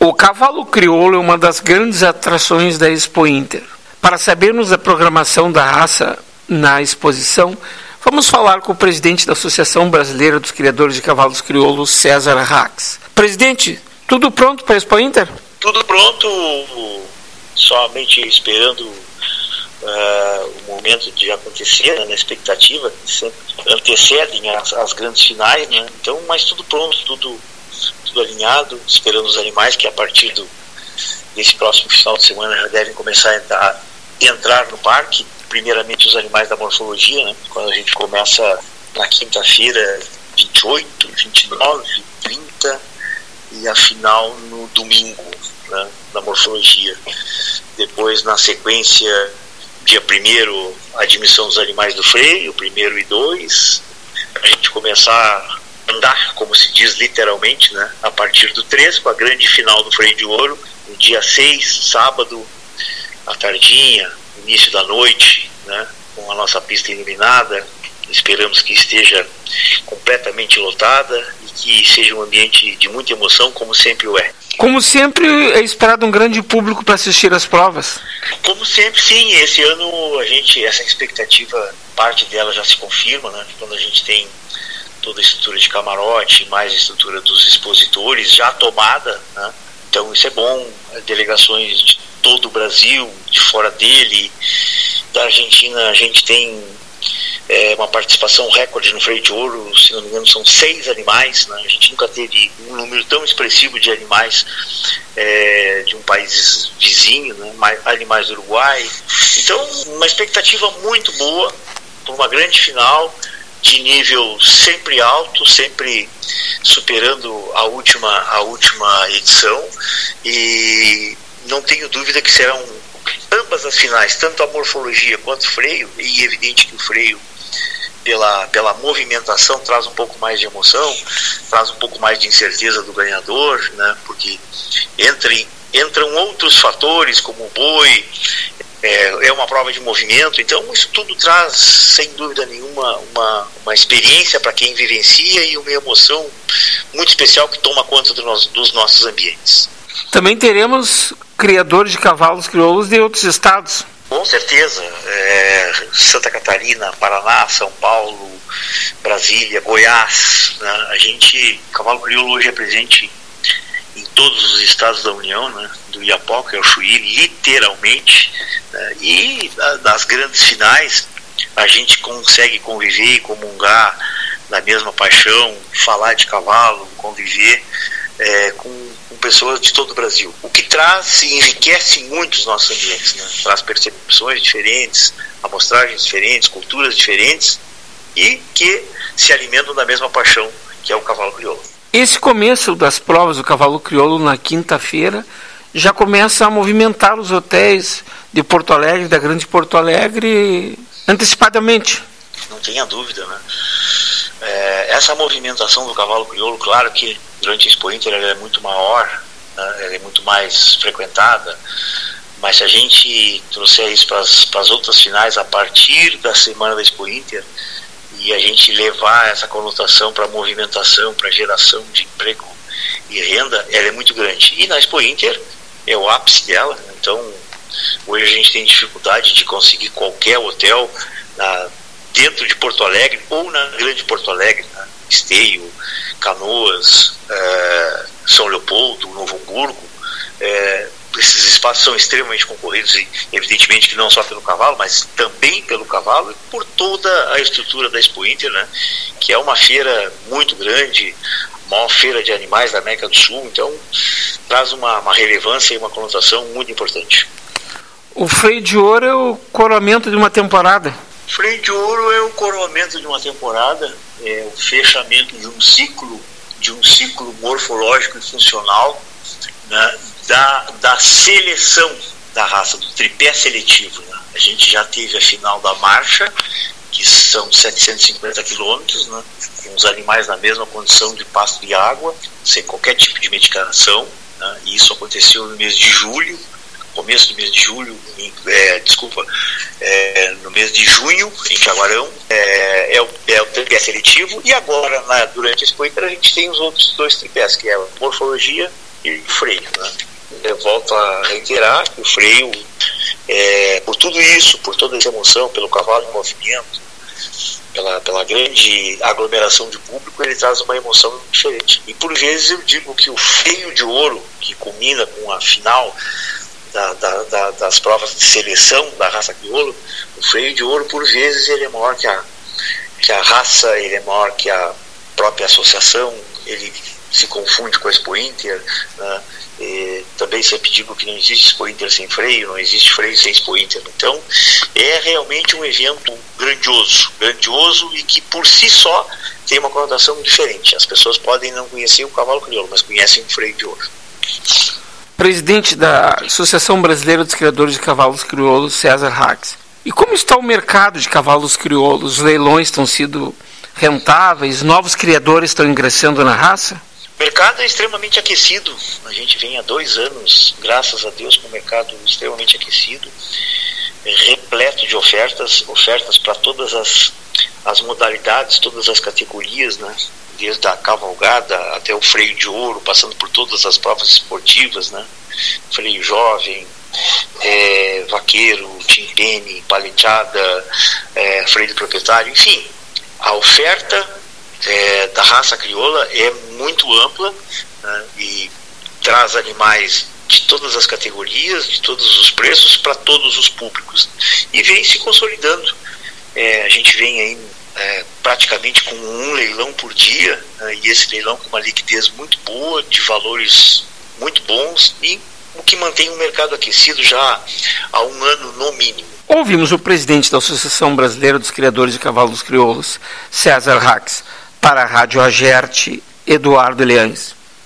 O cavalo crioulo é uma das grandes atrações da Expo Inter. Para sabermos a programação da raça na exposição, vamos falar com o presidente da Associação Brasileira dos Criadores de Cavalos Crioulos, César Rax. Presidente, tudo pronto para a Expo Inter? Tudo pronto, somente esperando o momento de acontecer, na expectativa, que sempre antecedem as grandes finais, né? Então, mas tudo pronto, tudo alinhado, esperando os animais que a partir desse próximo final de semana já devem começar a entrar no parque. Primeiramente os animais da morfologia, né? Quando a gente começa na quinta-feira, 28, 29, 30 e a final no domingo, né? Da morfologia. Depois, na sequência, dia 1º, a admissão dos animais do freio, 1º e 2, a gente começar andar, como se diz literalmente, né? A partir do 3, com a grande final do freio de ouro, no dia 6, sábado, à tardinha, início da noite, né? Com a nossa pista iluminada. Esperamos que esteja completamente lotada e que seja um ambiente de muita emoção, como sempre o é. Como sempre, é esperado um grande público para assistir às provas? Como sempre, sim. Esse ano, essa expectativa, parte dela já se confirma, né? Quando a gente tem toda a estrutura de camarote, mais a estrutura dos expositores já tomada, né? Então isso é bom. Delegações de todo o Brasil, de fora dele, da Argentina, a gente tem uma participação recorde no freio de ouro, se não me engano são 6 animais, né? A gente nunca teve um número tão expressivo de animais de um país vizinho, né? Animais do Uruguai. Então, uma expectativa muito boa por uma grande final, de nível sempre alto, sempre superando a última edição, e não tenho dúvida que serão ambas as finais, tanto a morfologia quanto o freio, e evidente que o freio, pela movimentação, traz um pouco mais de emoção, traz um pouco mais de incerteza do ganhador, né? Porque entram outros fatores, como o boi, é uma prova de movimento, então isso tudo traz, sem dúvida nenhuma, uma experiência para quem vivencia e uma emoção muito especial que toma conta dos nossos ambientes. Também teremos criadores de cavalos crioulos de outros estados. Com certeza, Santa Catarina, Paraná, São Paulo, Brasília, Goiás, né? Cavalo crioulo hoje é presente em todos os estados da União, né? Do Iapoca ao Chuí, literalmente, né? E das grandes finais a gente consegue conviver e comungar na mesma paixão, falar de cavalo, conviver com pessoas de todo o Brasil, o que traz e enriquece muito os nossos ambientes, né? Traz percepções diferentes, amostragens diferentes, culturas diferentes, e que se alimentam da mesma paixão que é o cavalo crioulo. Esse começo das provas do cavalo crioulo na quinta-feira já começa a movimentar os hotéis de Porto Alegre, da Grande Porto Alegre, antecipadamente. Não tenha dúvida, né? Essa movimentação do cavalo crioulo, claro que durante a Expo Inter ela é muito maior, né? Ela é muito mais frequentada, mas se a gente trouxer isso para as outras finais a partir da semana da Expo Inter, e a gente levar essa conotação para a movimentação, para a geração de emprego e renda, ela é muito grande. E na Expo Inter é o ápice dela, né? Então hoje a gente tem dificuldade de conseguir qualquer hotel dentro de Porto Alegre ou na Grande Porto Alegre, né? Esteio, Canoas, São Leopoldo, Novo Hamburgo. Esses espaços são extremamente concorridos, e evidentemente que não só pelo cavalo, mas também pelo cavalo e por toda a estrutura da Expo Inter, né? Que é uma feira muito grande, a maior feira de animais da América do Sul, então traz uma relevância e uma conotação muito importante. O freio de ouro é o coroamento de uma temporada. O freio de ouro é o coroamento de uma temporada, é o fechamento de um ciclo morfológico e funcional, né? Da seleção da raça, do tripé seletivo, né? A gente já teve a final da marcha, que são 750 quilômetros, né? Com os animais na mesma condição de pasto e água, sem qualquer tipo de medicação, né? E isso aconteceu no mês de julho, começo do mês de julho, no mês de junho, em Jaguarão, é o tripé seletivo, e agora, durante esse Expo Inter, a gente tem os outros 2 tripés, que é a morfologia e o freio, né? Eu volto a reiterar que o freio, por tudo isso, por toda essa emoção, pelo cavalo em movimento, pela grande aglomeração de público, ele traz uma emoção diferente. E por vezes eu digo que o freio de ouro, que culmina com a final das provas de seleção da raça crioula, o freio de ouro, por vezes, ele é maior que a raça, ele é maior que a própria associação, ele se confunde com a Expo Inter, né? Também sempre digo que não existe Expo Inter sem freio, não existe freio sem Expo Inter. Então é realmente um evento grandioso e que por si só tem uma conotação diferente. As pessoas podem não conhecer o cavalo crioulo, mas conhecem o freio de ouro. Presidente da Associação Brasileira dos Criadores de Cavalos Crioulos, César Hax. E como está o mercado de cavalos crioulos? Os leilões estão sendo rentáveis? Novos criadores estão ingressando na raça? O mercado é extremamente aquecido. A gente vem há 2 anos, graças a Deus, com o mercado extremamente aquecido, repleto de ofertas para todas as modalidades, todas as categorias, né? Desde a cavalgada até o freio de ouro, passando por todas as provas esportivas, né? Freio jovem, vaqueiro, timpene, paleteada, freio de proprietário, enfim, a oferta da raça crioula é muito ampla, né, e traz animais de todas as categorias, de todos os preços, para todos os públicos, e vem se consolidando. A gente vem aí praticamente com um leilão por dia, né, e esse leilão com uma liquidez muito boa, de valores muito bons, e o que mantém o mercado aquecido já há 1 ano no mínimo. Ouvimos o presidente da Associação Brasileira dos Criadores de Cavalos Crioulos, César Hax. Para a Rádio Agerte, Eduardo Leães.